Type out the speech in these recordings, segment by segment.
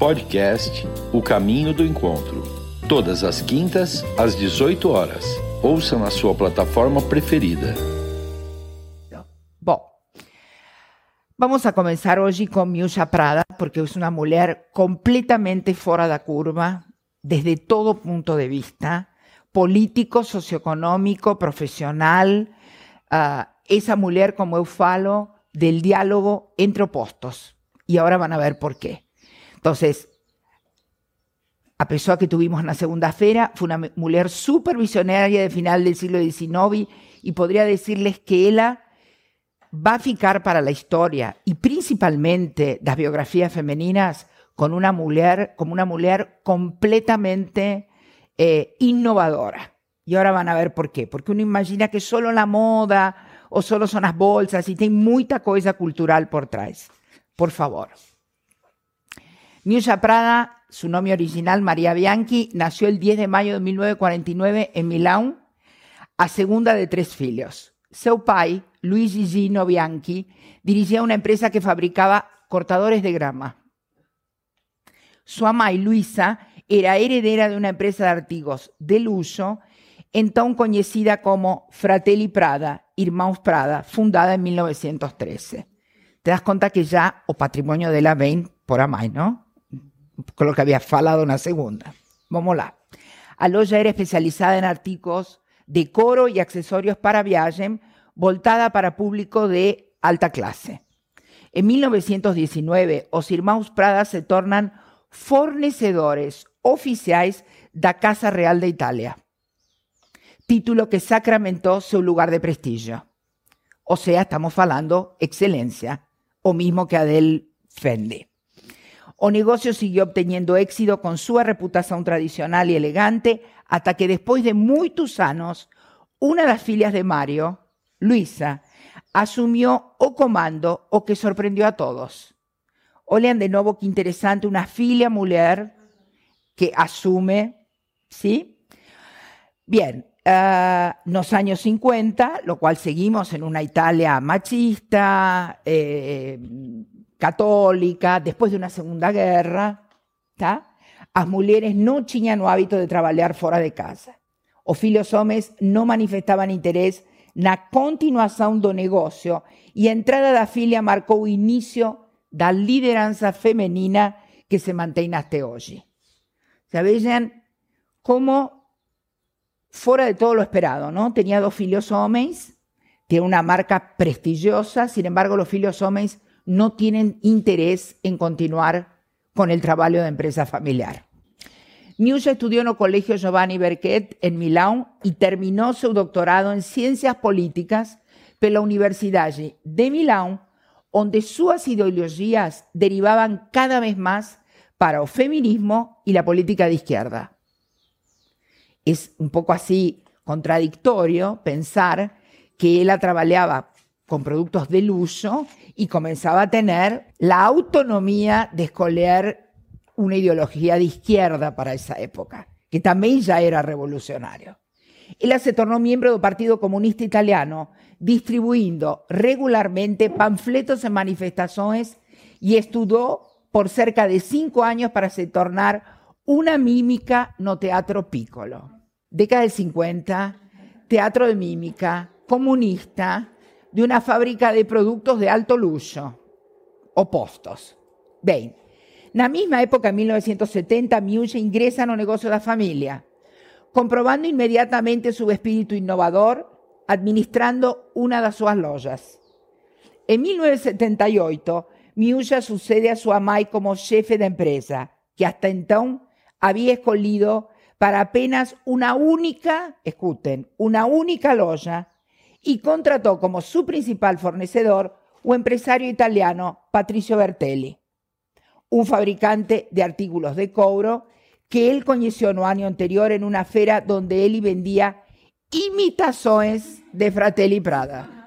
Podcast O Caminho do Encontro. Todas as quintas, às 18 horas. Ouça na sua plataforma preferida. Bom, vamos a comenzar hoje com Miúcha Prada, porque é uma mulher completamente fora da curva, desde todo ponto de vista, político, socioeconômico, profissional. Essa mulher, como eu falo, del diálogo entre opostos. Y ahora van a ver por qué. Entonces, a pesar que tuvimos na segunda-feira, fue una mujer súper visionaria de final del siglo XIX y podría decirles que ella va a ficar para la historia y principalmente das biografías femeninas como una mujer completamente innovadora. Y ahora van a ver por qué. Porque uno imagina que solo la moda o solo son las bolsas y tiene mucha cosa cultural por trás. Por favor. Miúcha Prada, su nombre original María Bianchi, nació el 10 de mayo de 1949 en Milán, a segunda de 3 filhos. Seu pai, Luigi Gino Bianchi, dirigía una empresa que fabricaba cortadores de grama. Su mãe, Luisa, era heredera de una empresa de artigos de lujo, entonces conocida como Fratelli Prada, Irmãos Prada, fundada en 1913. Te das cuenta que ya o patrimonio de la ven por a mãe, ¿no? Con lo que había falado na segunda. Vamos lá. A loja era especializada en artículos de coro y accesorios para viaje, voltada para público de alta clase. En 1919, os Irmãos Prada se tornan fornecedores oficiais da Casa Real de Italia, título que sacramentó su lugar de prestigio. O sea, estamos falando excelencia, o mismo que Adele Fendi. O negocio siguió obteniendo éxito con su reputación tradicional y elegante, hasta que después de muchos años, una de las filhas de Mario, Luisa, asumió o comando, o que sorprendió a todos. Olhem de nuevo qué interesante, una filha mujer que asume, ¿sí? Bien, nos años 50, lo cual seguimos en una Italia machista, católica, después de una segunda guerra, tá? As mulheres no tenían o hábito de trabajar fora de casa. Os filhos homens no manifestaban interés na continuación do negocio y a entrada da filha marcó o inicio da liderança femenina que se mantém hasta hoy. Se vean cómo fuera de todo lo esperado, ¿no? Tenía 2 filhos homens, tiene una marca prestigiosa, sin embargo los filhos homens no tienen interés en continuar con el trabajo de empresa familiar. Miúcha estudió en el Colegio Giovanni Berchet en Milán y terminó su doctorado en Ciencias Políticas por la Universidad de Milán, donde sus ideologías derivaban cada vez más para el feminismo y la política de izquierda. Es un poco así contradictorio pensar que ella trabajaba con productos de lujo y comenzaba a tener la autonomía de escoger una ideología de izquierda para esa época, que también ya era revolucionario. Ella se tornó miembro del Partido Comunista Italiano, distribuyendo regularmente panfletos en manifestaciones y estudió por cerca de 5 años para se tornar una mímica no teatro piccolo. Década del 50, teatro de mímica, comunista, de una fábrica de productos de alto lujo, opostos. Bem, na misma época, en 1970, Miúcha ingresa no negocio da familia, comprobando inmediatamente su espíritu innovador, administrando una de sus lojas. En 1978, Miúcha sucede a su mãe como jefe de empresa, que hasta entonces había escogido para apenas una única loja, y contrató como su principal fornecedor un empresario italiano, Patricio Bertelli, un fabricante de artículos de couro que él conoció no año anterior en una feria donde él vendía imitaciones de Fratelli Prada.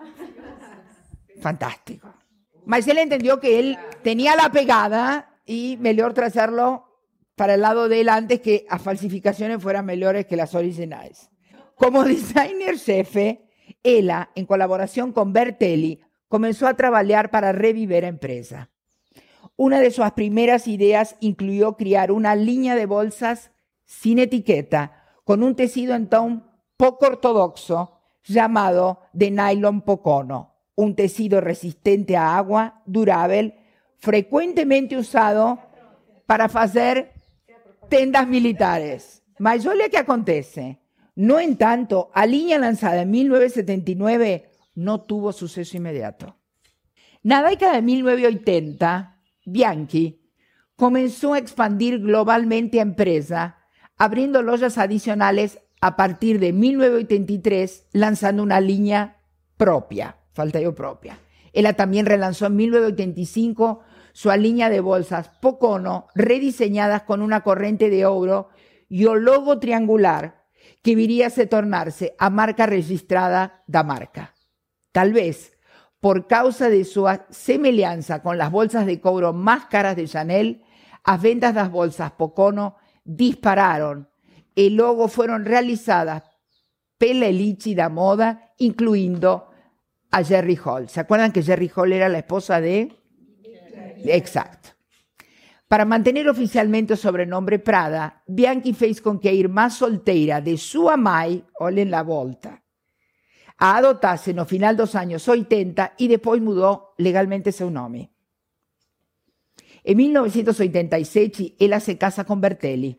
Fantástico. Mas él entendió que él tenía la pegada y mejor trazarlo para el lado de él antes que las falsificaciones fueran mejores que las originales. Como designer jefe, ella, en colaboración con Bertelli, comenzó a trabajar para revivir la empresa. Una de sus primeras ideas incluyó crear una línea de bolsas sin etiqueta, con un tejido entonces poco ortodoxo llamado de nylon pocono, un tejido resistente a agua, durable, frecuentemente usado para hacer tendas militares. Mas olha o que acontece. No entanto, a línea lanzada en 1979 no tuvo suceso inmediato. En la década de 1980, Bianchi comenzó a expandir globalmente a empresa, abriendo lojas adicionales a partir de 1983, lanzando una línea propia, propia. Ella también relanzó en 1985 su línea de bolsas Pocono, rediseñadas con una corriente de oro y un logo triangular que viría a tornarse a marca registrada da marca. Tal vez por causa de su semejanza con las bolsas de couro más caras de Chanel, las ventas de las bolsas Pocono dispararon. El logo fueron realizadas pela elite da moda, incluyendo a Jerry Hall. ¿Se acuerdan que Jerry Hall era la esposa de? Exacto. Para mantener oficialmente el sobrenombre Prada, Bianchi fez con que a irmã solteira de sua mãe, olhem la volta, a adotase no final dos años 80 y después mudó legalmente su nombre. En 1986, ella se casa con Bertelli.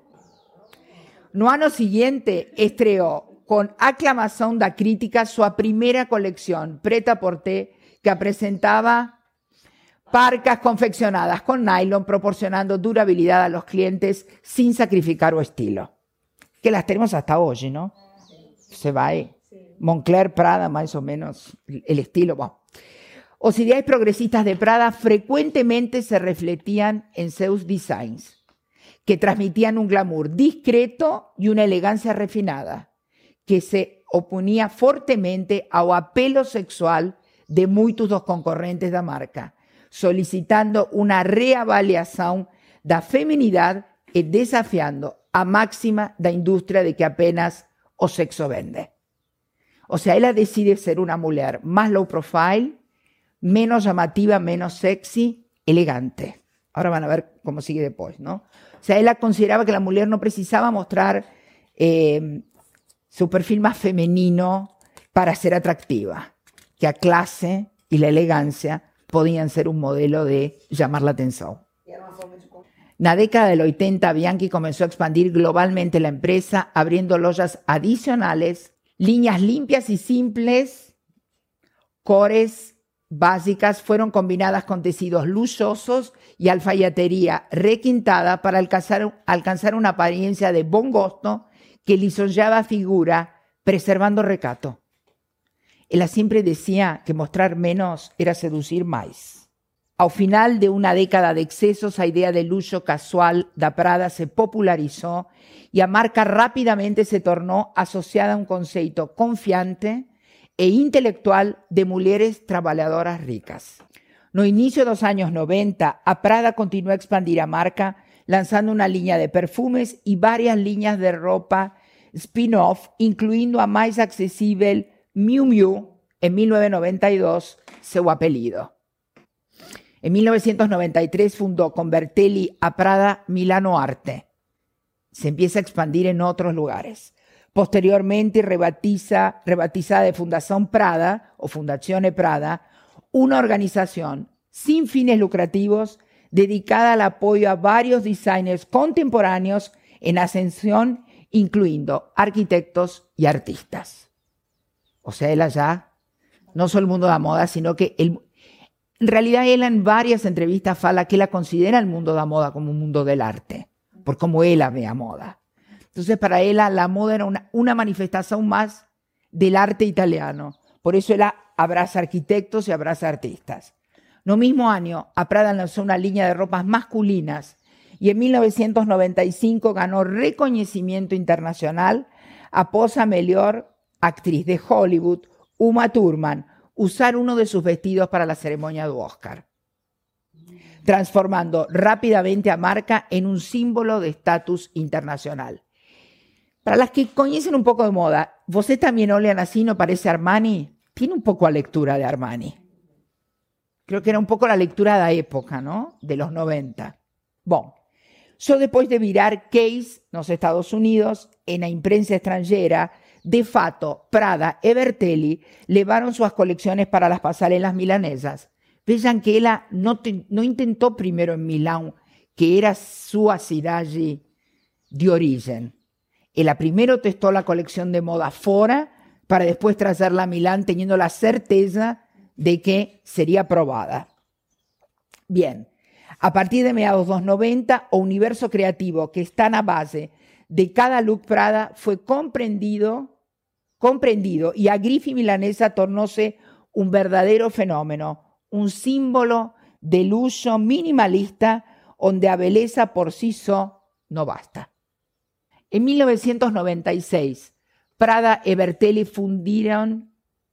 No ano siguiente, estreó con aclamación da crítica su primera colección, Prêt-à-porter, que presentaba parcas confeccionadas con nylon, proporcionando durabilidad a los clientes sin sacrificar o estilo. Que las tenemos hasta hoy, ¿no? Se va ahí. Moncler, Prada, más o menos el estilo. Bueno. Las ideas progresistas de Prada frecuentemente se refletían en sus designs, que transmitían un glamour discreto y una elegancia refinada, que se oponía fuertemente al apelo sexual de muchos dos concurrentes de la marca, solicitando una reavaliación de la feminidad y desafiando a máxima da industria de que apenas o sexo vende. O sea, ella decide ser una mujer más low profile, menos llamativa, menos sexy, elegante. Ahora van a ver cómo sigue después, ¿no? O sea, ella consideraba que la mujer no precisaba mostrar su perfil más femenino para ser atractiva, que la clase y la elegancia podían ser un modelo de llamar la atención. En la década del 80, Bianchi comenzó a expandir globalmente la empresa, abriendo lojas adicionales, líneas limpias y simples, cores básicas fueron combinadas con tejidos lujosos y alfaiatería requintada para alcanzar una apariencia de buen gusto que lisonjeaba figura, preservando recato. Ella siempre decía que mostrar menos era seducir más. Al final de una década de excesos, la idea de lujo casual da Prada se popularizó y la marca rápidamente se tornó asociada a un concepto confiante e intelectual de mujeres trabajadoras ricas. No inicio de los años 90, a Prada continuó a expandir la marca, lanzando una línea de perfumes y varias líneas de ropa spin-off, incluyendo a más accesible Miu Miu, en 1992, su apellido. En 1993 fundó con Bertelli a Prada Milano Arte. Se empieza a expandir en otros lugares. Posteriormente rebatizada de Fundación Prada o Fundazione Prada, una organización sin fines lucrativos dedicada al apoyo a varios designers contemporáneos en ascensión, incluyendo arquitectos y artistas. O sea, ella ya, no solo el mundo de la moda, sino que en realidad ella en varias entrevistas fala que ella considera el mundo de la moda como un mundo del arte, por cómo ella ve a moda. Entonces, para ella, la moda era una manifestación más del arte italiano. Por eso ella abraza arquitectos y abraza artistas. No mismo año, a Prada lanzó una línea de ropas masculinas y en 1995 ganó reconocimiento internacional após a mejor actriz de Hollywood, Uma Thurman, usar uno de sus vestidos para la ceremonia de Oscar, transformando rápidamente a marca en un símbolo de estatus internacional. Para las que conocen un poco de moda, ¿vosotros también olean así, no parece Armani? Tiene un poco a lectura de Armani. Creo que era un pouco a lectura da época, não? De los 90. Bom, só depois de virar case nos Estados Unidos, en la imprensa extranjera, de fato, Prada e Bertelli levaron suas colecciones para las pasarelas milanesas. Vean que ella no intentó primero en Milán, que era su cidade de origen. Ella primero testó la colección de moda fora para después traerla a Milán teniendo la certeza de que sería aprobada. Bien, a partir de mediados de los 90, o universo creativo que está na base de cada look Prada fue comprendido y a grife milanesa tornóse un verdadero fenómeno, un símbolo de lujo minimalista donde a belleza por sí só no basta. En 1996, Prada y Bertelli fundieron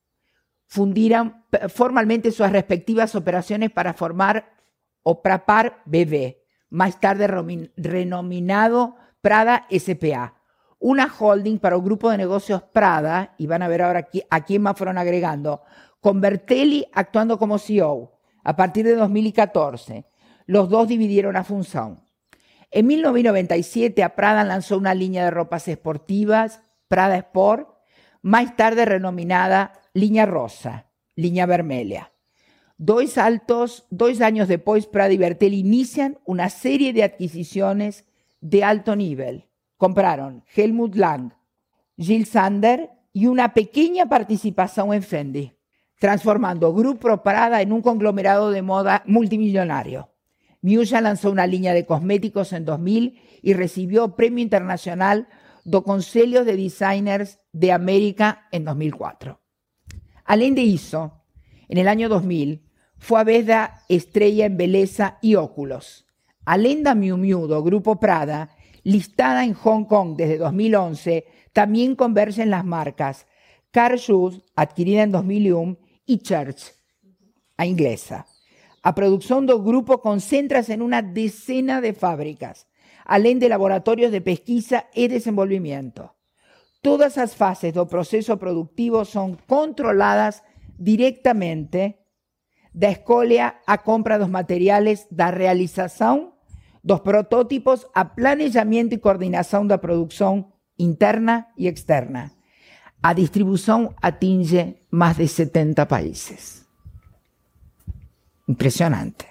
formalmente sus respectivas operaciones para formar o Prapar BV, más tarde renominado Prada S.p.A., una holding para el grupo de negocios Prada, y van a ver ahora a quién más fueron agregando, con Bertelli actuando como CEO a partir de 2014. Los dos dividieron la función. En 1997, a Prada lanzó una línea de ropas esportivas, Prada Sport, más tarde renominada Línea Rosa, Línea Vermelha. 2 años después, Prada y Bertelli inician una serie de adquisiciones de alto nivel. Compraron Helmut Lang, Jil Sander y una pequeña participación en Fendi, transformando Grupo Prada en un conglomerado de moda multimillonario. Miuccia lanzó una línea de cosméticos en 2000 y recibió Premio Internacional do Conselho de Designers de América en 2004. Além de eso, en el año 2000, fue a vez da estrella en belleza y óculos. Além da Miu Miu do Grupo Prada, listada en Hong Kong desde 2011, también convergen las marcas Car Shoes, adquirida en 2001, y Church, a inglesa. A producción do grupo concéntrase en una decena de fábricas, além de laboratorios de pesquisa y desenvolvimiento. Todas as fases do proceso productivo son controladas directamente da escolha a compra dos materiales, da realización dos prototipos a planejamiento y coordinación da producción interna y externa. A distribución atinge más de 70 países. Impresionante.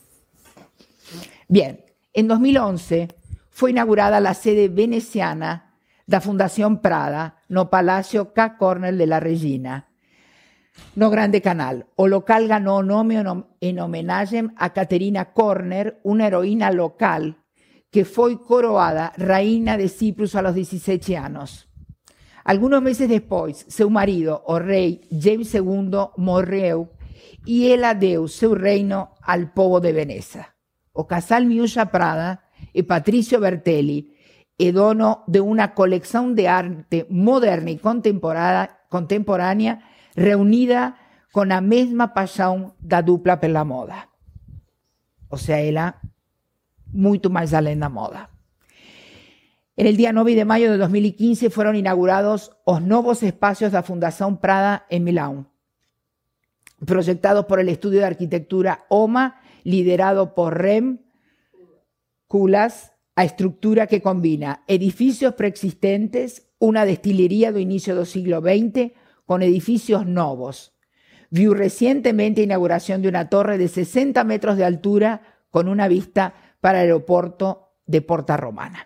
Bien, en 2011 fue inaugurada la sede veneciana da Fundación Prada no Palacio K. Cornell de la Regina, no Grande Canal. O local ganó nombre en homenaje a Caterina Corner, una heroína local que fue coroada reina de Ciprus a los 17 años. Algunos meses después, su marido, o rey James II, morreu y ela deu seu reino al povo de Veneza. O casal Miuccia Prada y Patricio Bertelli è dono de una colección de arte moderna y contemporánea reunida con la misma pasión da dupla per la moda. O sea, ela muito mais além da moda. En el día 9 de mayo de 2015 fueron inaugurados los nuevos espacios de la Fundación Prada en Milán, proyectados por el estudio de arquitectura OMA, liderado por Rem Koolhaas, a estructura que combina edificios preexistentes, una destilería de inicio del siglo XX, con edificios nuevos. Vio recientemente inauguración de una torre de 60 metros de altura con una vista para el aeropuerto de Porta Romana.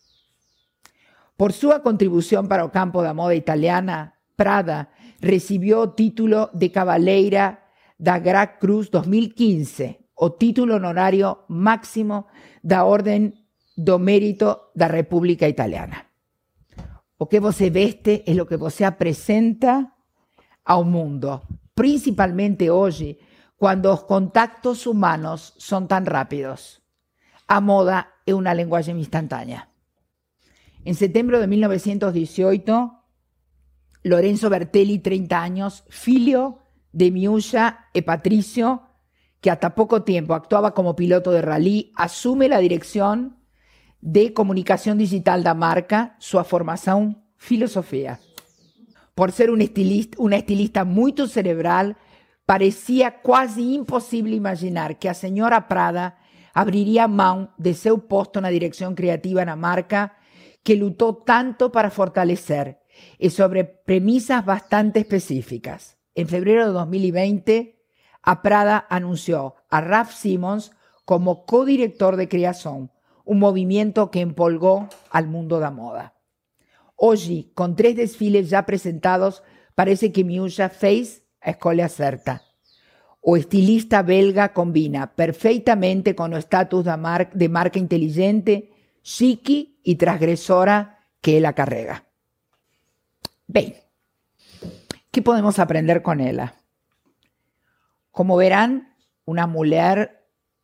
Por su contribución para el campo de la moda italiana, Prada recibió título de Cavaleira da Gran Cruz 2015, o título honorario máximo da Orden do Mérito da República Italiana. O que você veste es lo que você apresenta ao mundo, principalmente hoy, cuando los contactos humanos son tan rápidos. A moda es una lenguaje instantánea. En septiembre de 1918, Lorenzo Bertelli, 30 años, filho de Miuccia y Patricio, que hasta poco tiempo actuaba como piloto de rally, asume la dirección de comunicación digital da marca, su formación, filosofía. Por ser una estilista muy cerebral, parecia quase impossível imaginar que a senhora Prada abriria mão de seu posto na direção criativa na marca que lutou tanto para fortalecer y sobre premisas bastante específicas. En febrero de 2020, a Prada anunció a Raf Simons como codirector de creación, un movimiento que empolgó al mundo da moda. Hoy, con 3 desfiles ya presentados, parece que Miúcha fez a escolha certa. O estilista belga combina perfeitamente con o status de marca inteligente, chique y transgresora que ela carrega. Bem, ¿qué podemos aprender con ella? Como verán, una mujer,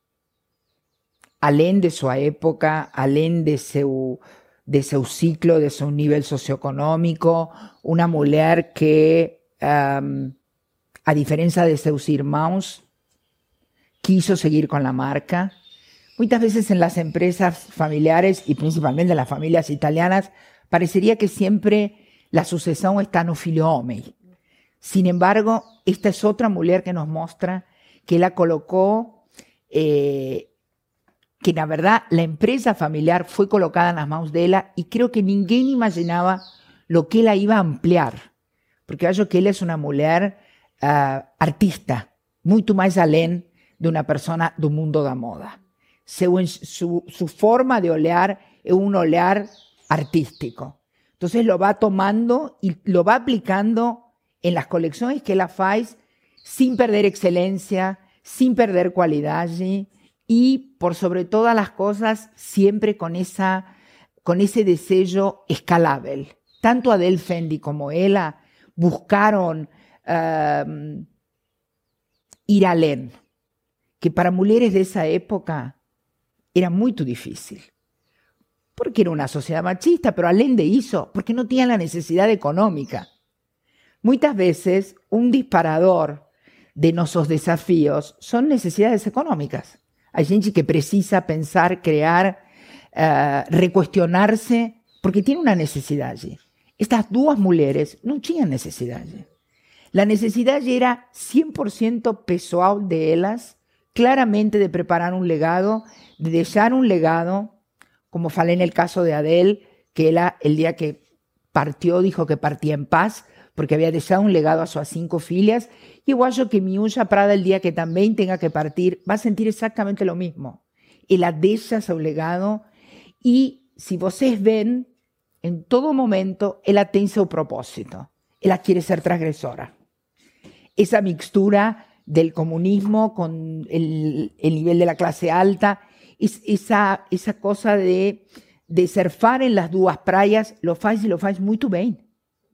além de su época, além de su ciclo, de su nivel socioeconómico, una mujer que, a diferencia de sus hermanos, quiso seguir con la marca. Muchas veces en las empresas familiares y principalmente en las familias italianas, parecería que siempre la sucesión está no filho homem. Sin embargo, esta es otra mujer que nos muestra que ella colocó, que la verdad la empresa familiar fue colocada en las manos de ella y creo que ninguém imaginaba lo que ella iba a ampliar. Porque yo creo que ella es una mujer artista, mucho más além de una persona del mundo da moda. Su forma de olhar es un olhar artístico. Entonces lo va tomando y lo va aplicando en las colecciones que ella hace sin perder excelencia, sin perder calidad y por sobre todas las cosas siempre con ese deseo escalable. Tanto Adele Fendi como ella buscaron ir além, que para mujeres de esa época era muy difícil. Porque era una sociedad machista, pero além de eso, porque no tenían la necesidad económica. Muchas veces un disparador de nuestros desafíos son necesidades económicas. Hay gente que precisa pensar, crear, recuestionarse, porque tiene una necesidad allí. Estas 2 mujeres no tenían necesidad allí. La necesidad allí era 100% pessoal de ellas, claramente de preparar un legado, de dejar un legado. Como falé en el caso de Adele, que ella el día que partió dijo que partía en paz porque había dejado un legado a sus 5 filhas. Y igual yo que Miúcha Prada el día que también tenga que partir va a sentir exactamente lo mismo. Ella deja su legado y si vocês ven, en todo momento ella tiene su propósito. Ella quiere ser transgresora. Esa mixtura del comunismo con el nivel de la clase alta, esa cosa de surfar en las 2 praias, lo faz y lo faz muy bien.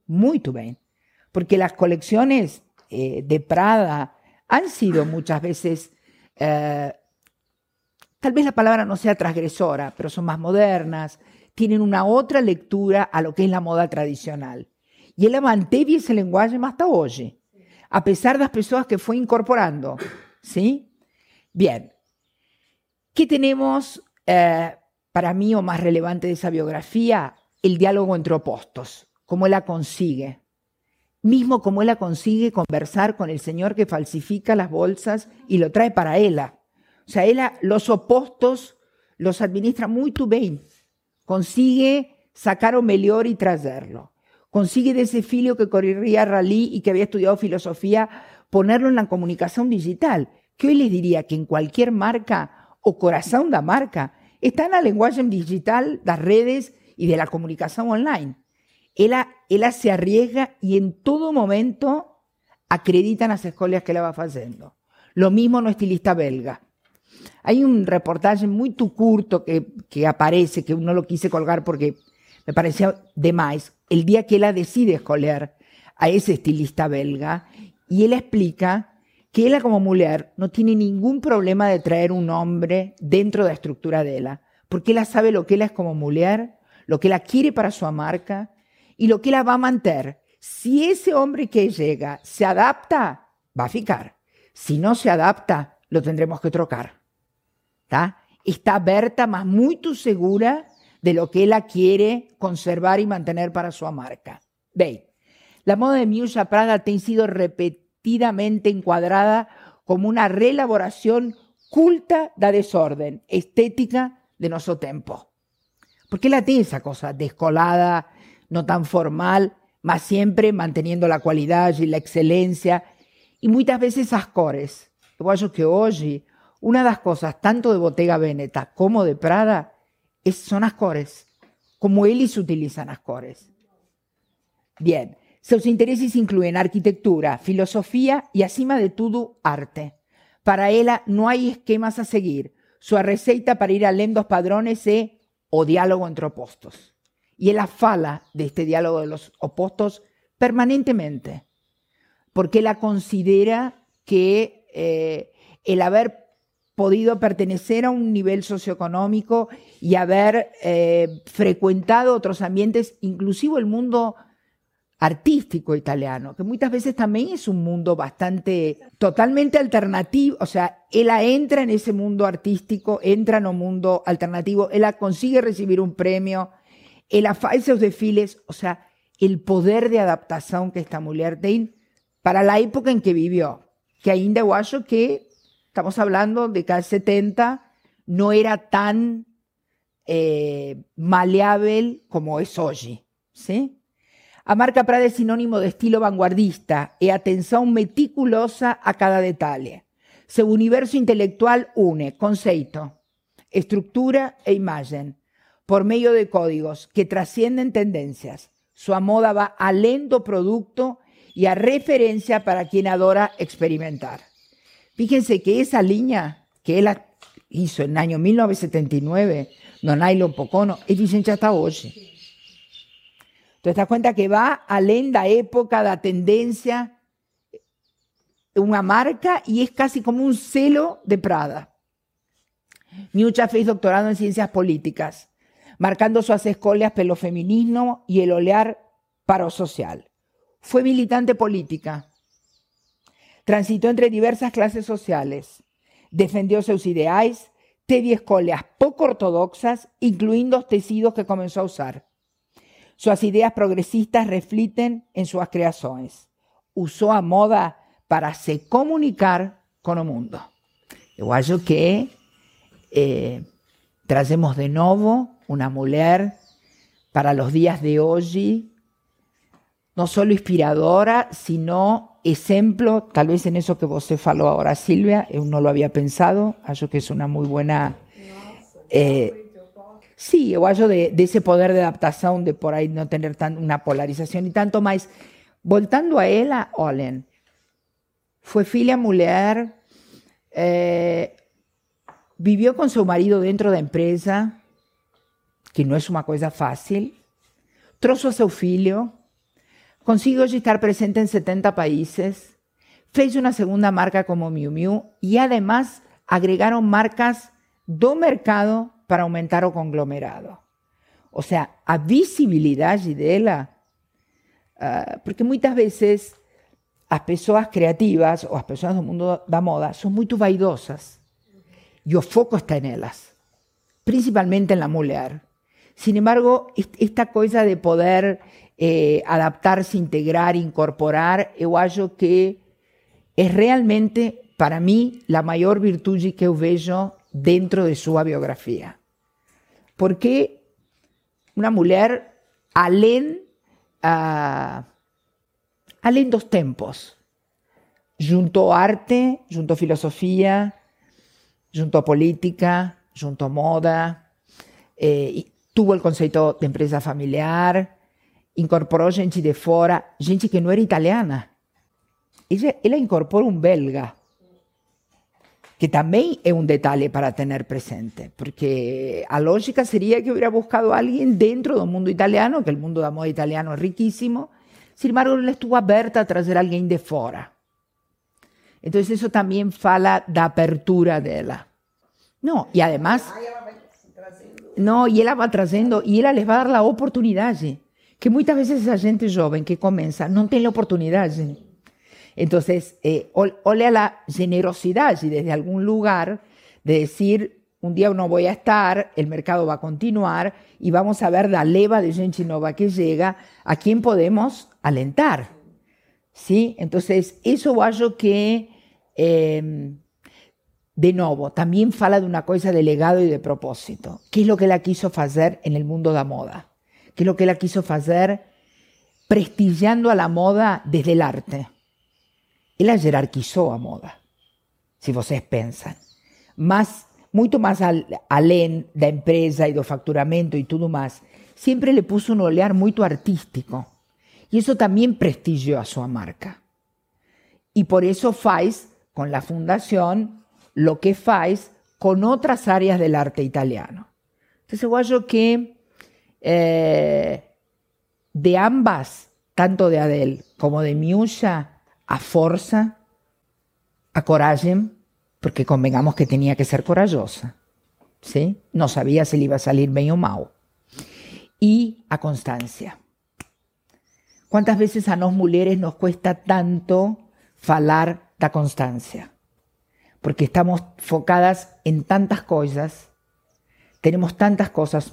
Porque las colecciones de Prada han sido muchas veces, tal vez la palabra no sea transgresora, pero son más modernas, tienen una otra lectura a lo que es la moda tradicional. Y ella manteve ese lenguaje hasta hoy, a pesar de las personas que fue incorporando. ¿Sí? Bien. ¿Qué tenemos para mí o más relevante de esa biografía? El diálogo entre opostos, cómo ella consigue. Mismo como ella consigue conversar con el señor que falsifica las bolsas y lo trae para ella. O sea, ella los opostos los administra muy bien. Consigue sacar o melhor y traerlo. Consigue de ese filho que corría rally y que había estudiado filosofía, ponerlo en la comunicación digital. Que hoy les diría que en cualquier marca o corazón da marca está en el lenguaje digital, las redes y de la comunicación online. Ella se arriesga y en todo momento acredita las escolhas que ella va haciendo. Lo mismo no estilista belga. Hay un reportaje muy curto que aparece, que no lo quise colgar porque me parecía demais, el día que ella decide escoger a ese estilista belga y ella explica que ella como mujer no tiene ningún problema de traer un hombre dentro de la estructura de ella, porque ella sabe lo que ella es como mujer, lo que ella quiere para su marca y lo que ella va a mantener. Si ese hombre que llega se adapta, va a ficar. Si no se adapta, lo tendremos que trocar. ¿Tá? Está abierta, mas muy segura de lo que ella quiere conservar y mantener para su marca. Veis, la moda de Miúcha Prada ha sido repetidamente encuadrada como una reelaboración culta da desorden estética de nuestro tiempo. Porque ela tem esa cosa descolada, no tan formal, mas siempre manteniendo la cualidad y la excelencia, y muchas veces as cores. Eu acho que hoje, una de las cosas, tanto de Bottega Veneta como de Prada, son as cores, como eles utilizan as cores. Bien, seus intereses incluyen arquitectura, filosofía y, acima de todo, arte. Para ela no hay esquemas a seguir. Su receita para ir além dos padrones es o diálogo entre opostos. Y ela fala de este diálogo de los opostos permanentemente, porque ela considera que el haber podido pertenecer a un nivel socioeconómico y haber frecuentado otros ambientes, inclusive el mundo artístico italiano, que muchas veces también es un mundo totalmente alternativo, o sea, ella entra en ese mundo artístico, entra en un mundo alternativo, ella consigue recibir un premio, ella hace esos desfiles, o sea, el poder de adaptación que esta mujer tiene para la época en que vivió, que ainda eu acho que estamos hablando de que 70 no era tan maleável como es hoy, ¿sí? A marca Prada é sinónimo de estilo vanguardista e atención meticulosa a cada detalle. Seu universo intelectual une conceito, estructura e imagen, por medio de códigos que trascienden tendencias. Su moda va além do producto y a referencia para quien adora experimentar. Fíjense que esa línea que él hizo en el año 1979, no nylon Pocono, es vigente hasta hoy. Entonces te das cuenta que va além da época, da tendencia, una marca y es casi como un celo de Prada. Miuccia fez doctorado en ciencias políticas, marcando sus escuelas pelo feminismo y el olear para social. Fue militante política, transitó entre diversas clases sociales, defendió sus ideales, teve escuelas poco ortodoxas, incluyendo los tecidos que comenzó a usar. Sus ideas progresistas refliten en sus creaciones. Usó a moda para se comunicar con el mundo. Yo acho que trazemos de nuevo una mujer para los días de hoy, no solo inspiradora, sino ejemplo, tal vez en eso que você falou ahora, Silvia, yo no lo había pensado, acho que es una muy buena... sí, yo acho de ese poder de adaptación, de por ahí no tener una polarización y tanto más. Voltando a ella, olhem, fue filha mulher, vivió con su marido dentro de la empresa, que no es una cosa fácil, trouxe a seu filho, consiguió estar presente en 70 países, fez una segunda marca como Miu Miu y además agregaron marcas do mercado para aumentar o conglomerado. O sea, a visibilidade dela, porque muchas veces as pessoas creativas ou as pessoas do mundo da moda son muito vaidosas y o foco está en ellas, principalmente en la mujer. Sin embargo, esta cosa de poder adaptarse, integrar, incorporar, eu acho que es realmente, para mí, la mayor virtud que eu vejo dentro de su biografía. Porque una mujer, além dos tempos, junto arte, junto filosofía, junto política, junto moda, tuvo el conceito de empresa familiar, incorporó gente de fora, gente que no era italiana. Ella incorporó un belga, que también es un detalle para tener presente, porque la lógica sería que hubiera buscado a alguien dentro del mundo italiano, que el mundo de la moda italiano es riquísimo, sin embargo, no estuvo abierta a traer a alguien de fuera. Entonces, eso también fala de apertura de ella. No, y además, no, y ella va trayendo, y ella les va a dar la oportunidad, que muchas veces esa gente joven que comienza no tiene la oportunidad. Entonces, olea la generosidad y desde algún lugar de decir, un día no voy a estar, el mercado va a continuar y vamos a ver la leva de gente nova que llega, a quien podemos alentar. ¿sí? Entonces, eso eu acho que, de novo, también fala de una cosa de legado y de propósito. ¿Qué es lo que ella quiso hacer en el mundo da moda? ¿Qué es lo que ella quiso hacer prestigiando a la moda desde el arte? Ela jerarquizou a moda, se vocês pensam. Mas, muito mais além da empresa e do faturamento e tudo mais, sempre le puso um olhar muito artístico. E isso também prestigiou a sua marca. E por isso faz, com a fundação, lo que faz com outras áreas do arte italiano. Então, eu acho que de ambas, tanto de Adele como de Miúcha, a força, a coragem, porque convengamos que tinha que ser corajosa, ¿sí? Não sabia se lhe ia sair bem ou mal. E a constância. Quantas vezes a nós mulheres nos cuesta tanto falar da constância? Porque estamos focadas em tantas coisas, temos tantas coisas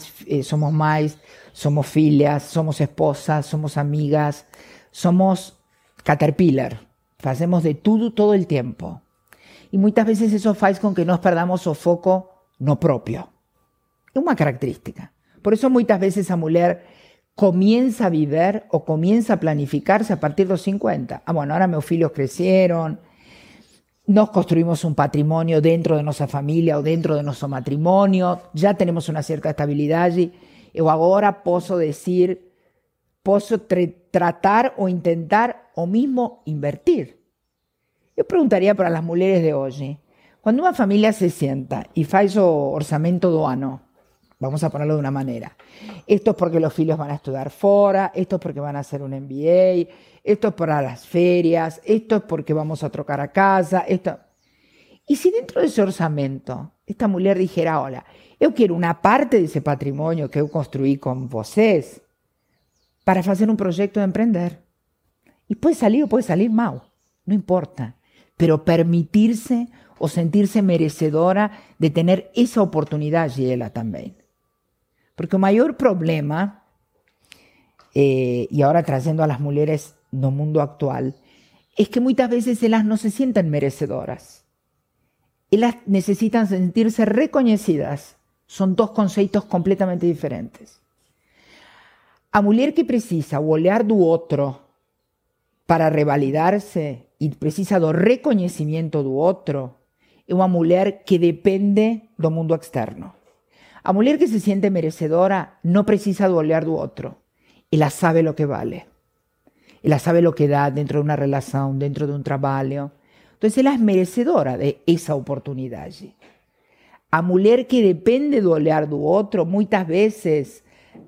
somos filhas, somos esposas, somos amigas, somos Caterpillar, hacemos de todo el tiempo. Y muchas veces eso faz con que nos perdamos o foco no propio. Es una característica. Por eso muchas veces a mujer comienza a vivir o comienza a planificarse a partir de los 50. Bueno, ahora meus filhos crecieron, nos construimos un patrimonio dentro de nuestra familia o dentro de nuestro matrimonio, ya tenemos una cierta estabilidad y yo ahora puedo decir, puedo tratar o intentar o mismo invertir. Yo preguntaría para las mujeres de hoy, cuando una familia se sienta y hace o orçamento do ano, vamos a ponerlo de una manera, esto es porque los filhos van a estudiar fuera, esto es porque van a hacer un MBA, esto es para las ferias, esto es porque vamos a trocar a casa, esto... Y si dentro de ese orçamento esta mujer dijera, hola, yo quiero una parte de ese patrimonio que yo construí con vocês para hacer un proyecto de emprender. Y puede salir o puede salir mal, no importa. Pero permitirse o sentirse merecedora de tener esa oportunidad y ella también. Porque el mayor problema, y ahora trayendo a las mujeres no mundo actual, es que muchas veces ellas no se sienten merecedoras. Ellas necesitan sentirse reconocidas. Son dos conceptos completamente diferentes. A mulher que precisa o olhar do outro para revalidarse e precisa do reconhecimento do outro é uma mulher que depende do mundo externo. A mulher que se siente merecedora não precisa do olhar do outro. Ela sabe o que vale. Ela sabe o que dá dentro de uma relação, dentro de um trabalho. Então, ela é merecedora de essa oportunidade. A mulher que depende do olhar do outro, muitas vezes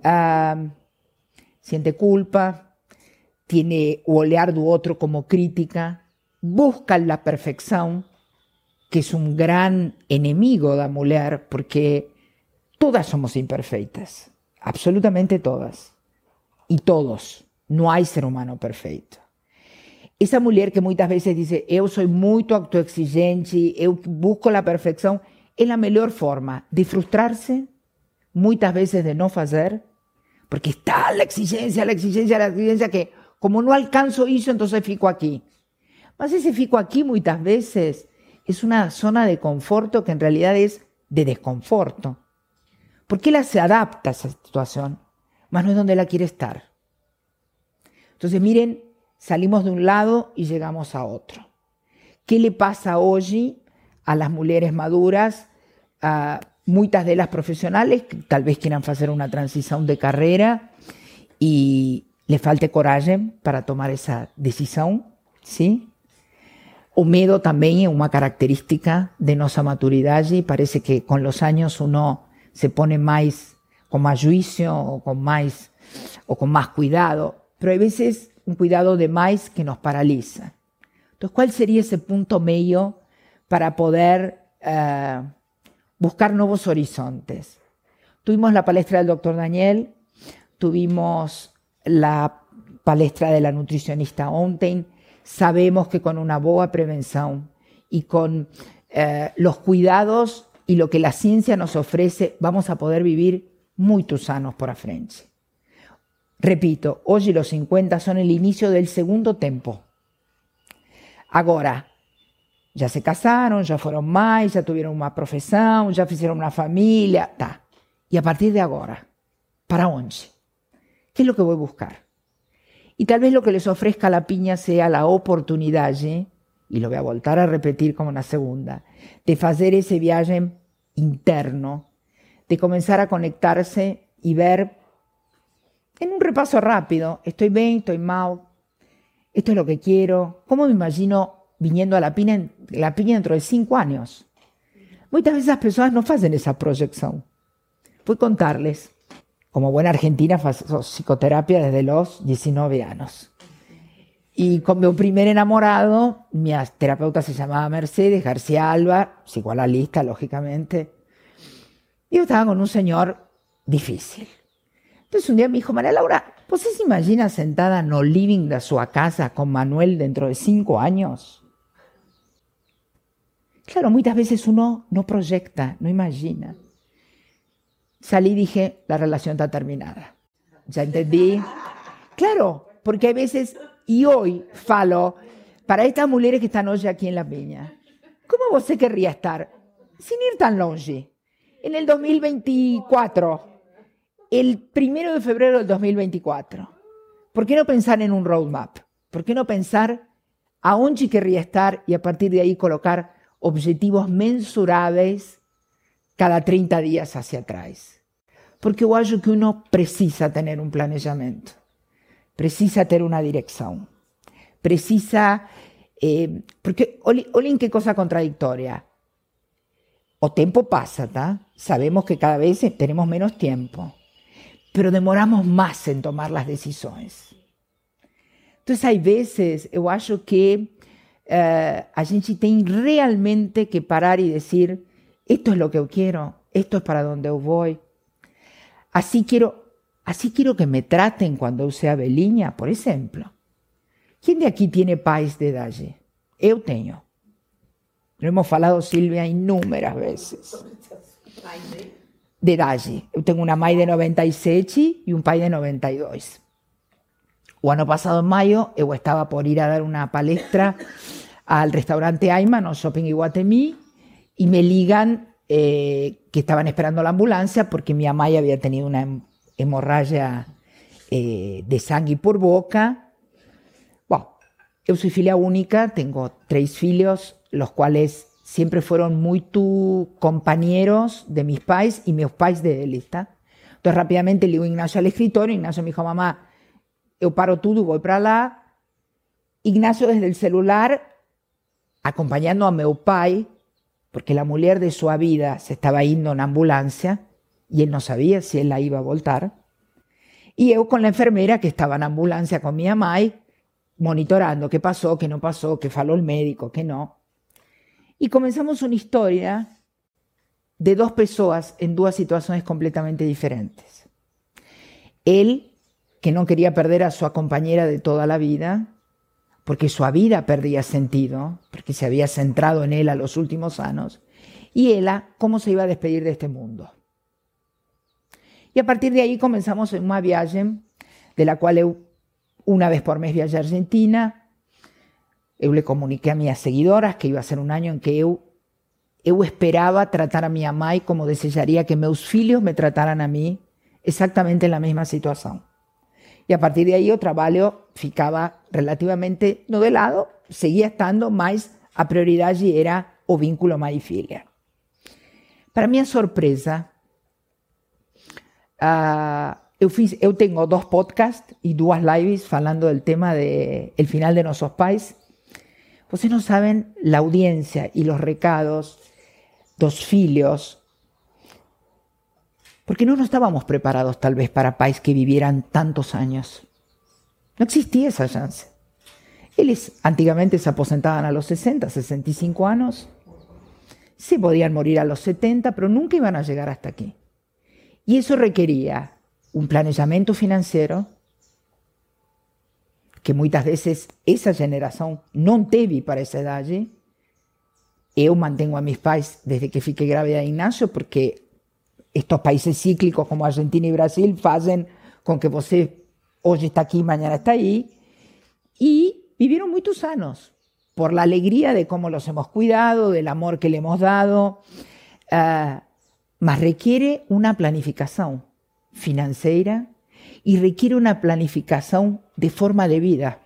siente culpa, tiene o olhar do outro como crítica, busca la perfección, que es un gran enemigo da mulher, porque todas somos imperfeitas, absolutamente todas, y todos, no hay ser humano perfeito. Esa mulher que muitas veces dice, eu sou muito autoexigente, eu busco la perfección, es la mejor forma de frustrarse, muchas veces de no hacer, porque está la exigencia, que como no alcanzo eso, entonces fico aquí. Mas ese fico aquí muchas veces es una zona de conforto que en realidad es de desconforto. Porque ella se adapta a esa situación, mas no es donde ella quiere estar. Entonces miren, salimos de un lado y llegamos a otro. ¿Qué le pasa hoy a las mujeres maduras? Muchas de las profesionales que tal vez quieran hacer una transición de carrera y le falte coraje para tomar esa decisión, ¿sí? O medo también es una característica de nuestra maturidad y parece que con los años uno se pone más con más juicio o con más cuidado, pero hay veces un cuidado de más que nos paraliza. Entonces, ¿cuál sería ese punto medio para poder buscar nuevos horizontes? Tuvimos la palestra del doctor Daniel, tuvimos la palestra de la nutricionista ontem. Sabemos que con una boa prevención y con los cuidados y lo que la ciencia nos ofrece, vamos a poder vivir muchos años por frente. Repito, hoy los 50 son el inicio del segundo tiempo. Ahora, ya se casaron, ya fueron más, ya tuvieron una profesión, ya hicieron una familia, tá. Y a partir de ahora, ¿para dónde? ¿Qué es lo que voy a buscar? Y tal vez lo que les ofrezca la piña sea la oportunidad, y lo voy a volver a repetir como una segunda, de hacer ese viaje interno, de comenzar a conectarse y ver en un repaso rápido, estoy bien, estoy mal, esto es lo que quiero, ¿cómo me imagino viniendo a la piña dentro de 5 años? Muchas veces las personas no hacen esa proyección. Voy a contarles, como buena argentina, hago psicoterapia desde los 19 años. Y con mi primer enamorado, mi terapeuta se llamaba Mercedes García Alba, psicoanalista, lógicamente. Y yo estaba con un señor difícil. Entonces un día me dijo, María Laura, ¿vos se imagina sentada no living de su casa con Manuel dentro de 5 años? Claro, muchas veces uno no proyecta, no imagina. Salí y dije, la relación está terminada. Ya entendí. Claro, porque hay veces, y hoy falo, para estas mujeres que están hoy aquí en La Peña, ¿cómo vos querría estar sin ir tan longe? En el 2024, el 1 de febrero del 2024, ¿por qué no pensar en un roadmap? ¿Por qué no pensar a dónde querría estar y a partir de ahí colocar objetivos mensurables cada 30 días hacia atrás? Porque yo creo que uno precisa tener un planeamiento, precisa tener una dirección, precisa, porque olin qué cosa contradictoria. O tiempo pasa, ¿tá? Sabemos que cada vez tenemos menos tiempo, pero demoramos más en tomar las decisiones. Entonces, hay veces, yo creo que a gente tiene realmente que parar y decir, esto es lo que yo quiero, esto es para donde yo voy. Así quiero que me traten cuando yo sea velhinha, por ejemplo. ¿Quién de aquí tiene pais de edad? Yo tengo. Lo hemos falado, Silvia, inúmeras veces. De edad. Yo tengo una mãe de 97 y un pai de 92. O ano pasado, en mayo, yo estaba por ir a dar una palestra al restaurante Aima, no Shopping Iguatemi, y me ligan que estaban esperando la ambulancia porque mi mamá había tenido una hemorragia de sangre por boca. Bueno, yo soy filha única, tengo 3 hijos, los cuales siempre fueron muy compañeros de mis pais y mis pais de él, ¿está? Entonces rápidamente le digo a Ignacio al escritorio, Ignacio me dijo, mamá, yo paro todo y voy para allá. Ignacio desde el celular, acompañando a mi pai, porque la mujer de su vida se estaba yendo en ambulancia y él no sabía si él la iba a voltar. Y yo con la enfermera que estaba en ambulancia con mi mamá, monitorando qué pasó, qué no pasó, qué faló el médico, qué no. Y comenzamos una historia de 2 personas en 2 situaciones completamente diferentes. Él, que no quería perder a su compañera de toda la vida, porque su vida perdía sentido, porque se había centrado en él a los últimos años, y ella, cómo se iba a despedir de este mundo. Y a partir de ahí comenzamos en una viaje, de la cual yo, una vez por mes viajé a Argentina. Yo le comuniqué a mis seguidoras que iba a ser un año en que yo esperaba tratar a mi mamá como desearía que mis hijos me trataran a mí, exactamente en la misma situación. Y a partir de ahí o trabajo ficaba relativamente no de lado, seguía estando, mas a prioridad era o vínculo mãe y filha. Para minha sorpresa, eu tengo 2 podcasts y 2 lives falando del tema de el final de nuestros pais. Ustedes no saben la audiencia y los recados dos filhos, porque no estábamos preparados tal vez para pais que vivieran tantos años. No existía esa chance. Ellos antiguamente se aposentaban a los 60, 65 años. Se podían morir a los 70, pero nunca iban a llegar hasta aquí. Y eso requería un planeamiento financiero que muchas veces esa generación no teve para esa edad. Yo mantengo a mis pais desde que fiquei grávida de Ignacio, porque estos países cíclicos como Argentina y Brasil hacen con que você hoy está aquí, mañana está ahí, y vivieron muy sanos, por la alegría de cómo los hemos cuidado, del amor que le hemos dado, mas requiere una planificación financiera y requiere una planificación de forma de vida.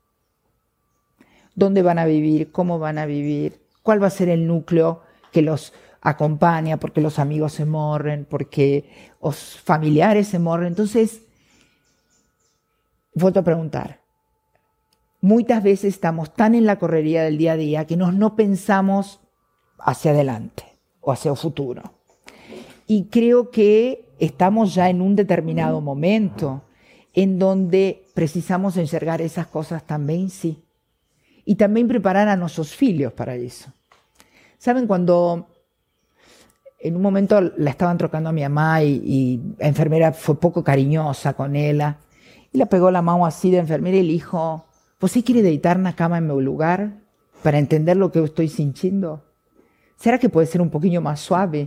¿Dónde van a vivir? ¿Cómo van a vivir? ¿Cuál va a ser el núcleo que los acompaña? Porque los amigos se morren, porque los familiares se morren. Entonces, vuelvo a preguntar. Muchas veces estamos tan en la correría del día a día que no pensamos hacia adelante o hacia el futuro. Y creo que estamos ya en un determinado momento en donde precisamos enxergar esas cosas también, sí. Y también preparar a nuestros hijos para eso. ¿Saben? Cuando en un momento la estaban trocando a mi mamá y la enfermera fue poco cariñosa con ella y la pegó la mano así de enfermera y le dijo: ¿Você quiere deitar na cama en mi lugar para entender lo que yo estoy sintiendo? ¿Será que puede ser un poquito más suave?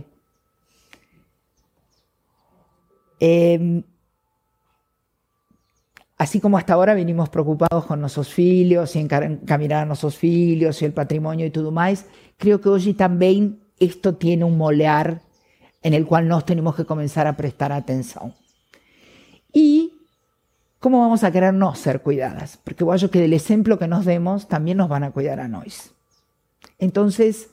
Así como hasta ahora venimos preocupados con nuestros hijos y encaminar a nuestros hijos y el patrimonio y todo más, creo que hoy también esto tiene un moldear en el cual nos tenemos que comenzar a prestar atención. Y ¿cómo vamos a querer no ser cuidadas? Porque yo que del ejemplo que nos demos también nos van a cuidar a nosotros. Entonces,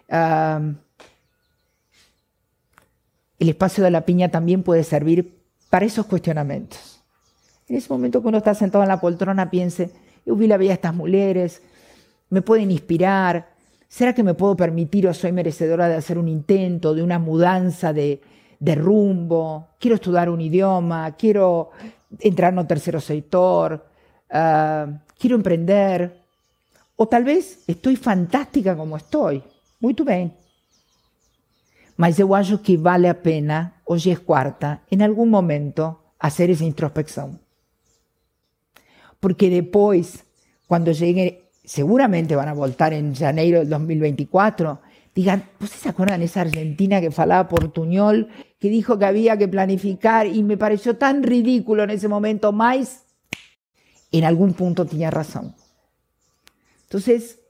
el espacio de la piña también puede servir para esos cuestionamientos. En ese momento que uno está sentado en la poltrona, piense: yo vi la vida de estas mujeres, me pueden inspirar. ¿Será que me puedo permitir o soy merecedora de hacer un intento, de una mudanza de rumbo? Quiero estudiar un idioma, quiero entrar en un tercer sector, quiero emprender. O tal vez estoy fantástica como estoy. Muy bien. Mas eu acho que vale a pena, hoy es cuarta, en algún momento hacer esa introspección. Porque después, cuando llegue, seguramente van a voltar en enero del 2024, digan: ¿ustedes se acuerdan de esa argentina que falaba portuñol, que dijo que había que planificar y me pareció tan ridículo en ese momento, mas en algún punto tenía razón? Entonces,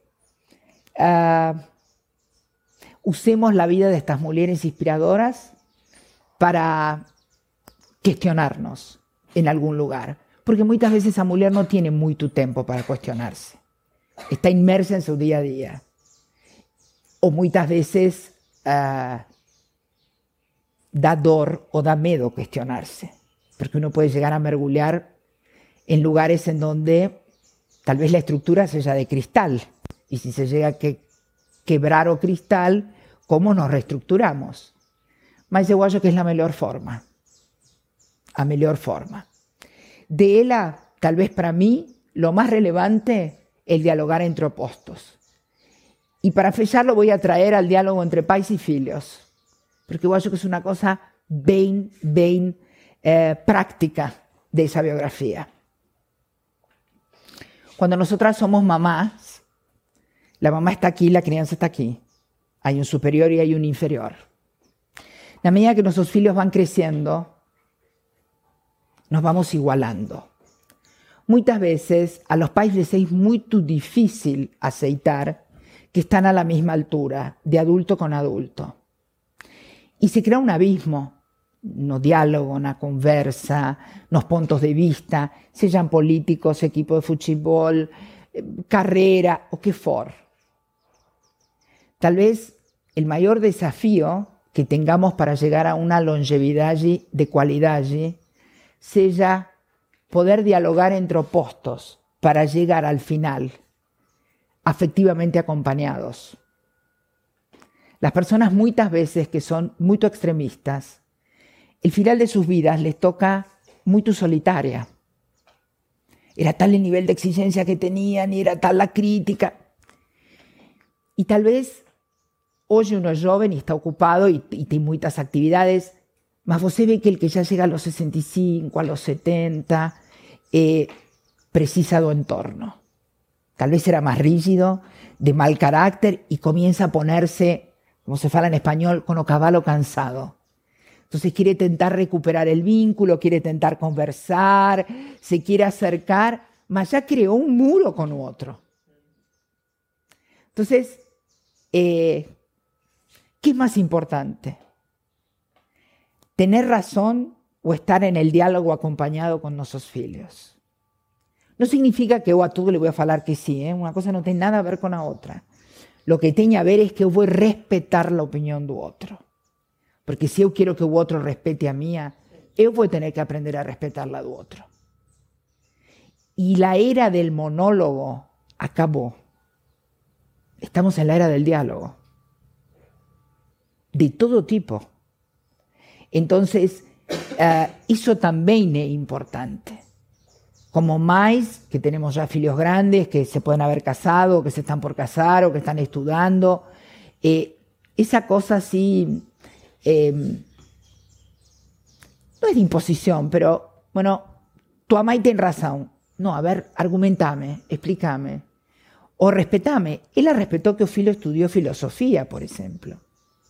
usemos la vida de estas mujeres inspiradoras para cuestionarnos en algún lugar. Porque muchas veces esa mujer no tiene mucho tiempo para cuestionarse. Está inmersa en su día a día. O muchas veces da dor o da miedo cuestionarse. Porque uno puede llegar a mergulhar en lugares en donde tal vez la estructura sea de cristal. Y si se llega a quebrar o cristal, ¿cómo nos reestructuramos? Mas eu acho que es la mejor forma. A mejor forma. De ella, tal vez para mí, lo más relevante, el dialogar entre opostos. Y para fecharlo voy a traer al diálogo entre pais y hijos, porque yo creo que es una cosa bien práctica de esa biografía. Cuando nosotras somos mamás, la mamá está aquí, la crianza está aquí. Hay un superior y hay un inferior. A medida que nuestros hijos van creciendo, nos vamos igualando. Muchas veces a los pais les es muy difícil aceitar que están a la misma altura, de adulto con adulto. Y se crea un abismo, no diálogo, no conversa, nos puntos de vista, sean políticos, equipo de fútbol, carrera o qué for. Tal vez el mayor desafío que tengamos para llegar a una longevidad de calidad sea poder dialogar entre opostos para llegar al final afectivamente acompañados. Las personas muchas veces que son muy extremistas, el final de sus vidas les toca muy solitaria. Era tal el nivel de exigencia que tenían y era tal la crítica. Y tal vez hoy uno es joven y está ocupado y tiene muchas actividades, mas você ve que el que ya llega a los 65, a los 70, precisa do entorno. Tal vez era más rígido, de mal carácter y comienza a ponerse, como se fala en español, con o cavalo cansado. Entonces quiere tentar recuperar el vínculo, quiere tentar conversar, se quiere acercar, mas ya creó un muro con otro. Entonces, ¿qué es más importante? ¿Tener razón o estar en el diálogo acompañado con nuestros filhos? No significa que yo a todo le voy a falar que sí, una cosa no tiene nada a ver con la otra. Lo que tiene a ver es que yo voy a respetar la opinión del otro. Porque si yo quiero que el otro respete a mía, yo voy a tener que aprender a respetar la del otro. Y la era del monólogo acabó. Estamos en la era del diálogo. De todo tipo. Entonces, eso también es importante. Como más que tenemos ya filhos grandes que se pueden haber casado, que se están por casar o que están estudiando, esa cosa así, no es de imposición, pero bueno, tu mamá tiene razón. No, a ver, argumentame, explícame. O respetame. Ella respetó que el filho estudió filosofía, por ejemplo.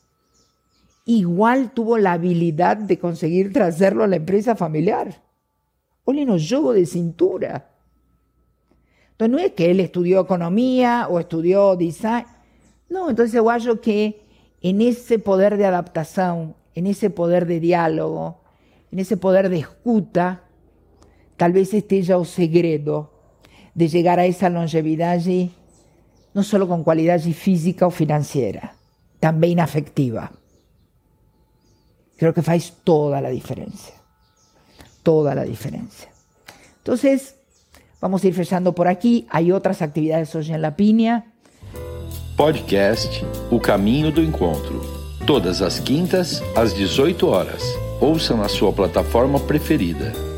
Igual tuvo la habilidad de conseguir traerlo a la empresa familiar. Olha no juego de cintura. Entonces no es que él estudió economía o estudió design. No, entonces yo hallo que en ese poder de adaptación, en ese poder de diálogo, en ese poder de escuta, tal vez esté ya el segredo de llegar a esa longevidad, no solo con cualidad física o financiera, también afectiva. Creo que hace toda la diferencia. Toda la diferencia. Entonces, vamos a ir fechando por aquí. Hay otras actividades hoy en La Piña. Podcast O Caminho do Encontro. Todas as quintas, às 18 horas. Ouça na sua plataforma preferida.